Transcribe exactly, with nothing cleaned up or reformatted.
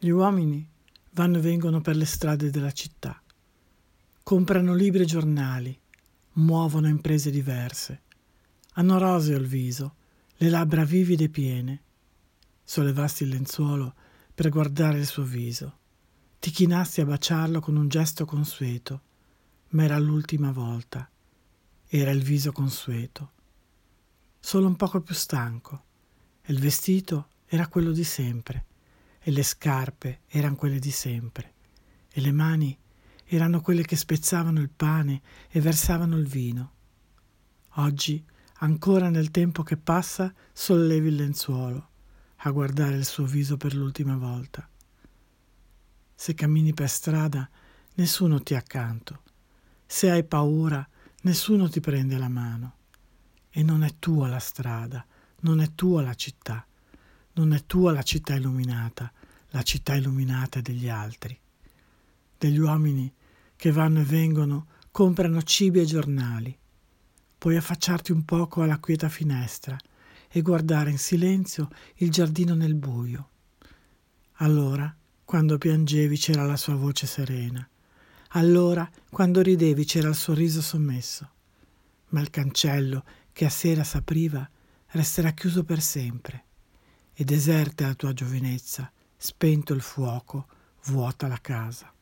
Gli uomini vanno e vengono per le strade della città, comprano libri e giornali, muovono imprese diverse, hanno roseo il viso, le labbra vivide e piene. Sollevasti il lenzuolo per guardare il suo viso, ti chinasti a baciarlo con un gesto consueto, ma era l'ultima volta, era il viso consueto, solo un poco più stanco, e il vestito era quello di sempre, e le scarpe erano quelle di sempre, e le mani erano quelle che spezzavano il pane e versavano il vino. Oggi, ancora nel tempo che passa, sollevi il lenzuolo a guardare il suo viso per l'ultima volta. Se cammini per strada, nessuno ti è accanto. Se hai paura, nessuno ti prende la mano. E non è tua la strada, non è tua la città, non è tua la città illuminata, la città illuminata è degli altri. Degli uomini che vanno e vengono, comprano cibi e giornali. Puoi affacciarti un poco alla quieta finestra e guardare in silenzio il giardino nel buio. Allora, quando piangevi, c'era la sua voce serena. Allora, quando ridevi, c'era il suo riso sommesso. Ma il cancello che a sera s'apriva resterà chiuso per sempre. E deserta la tua giovinezza, spento il fuoco, vuota la casa.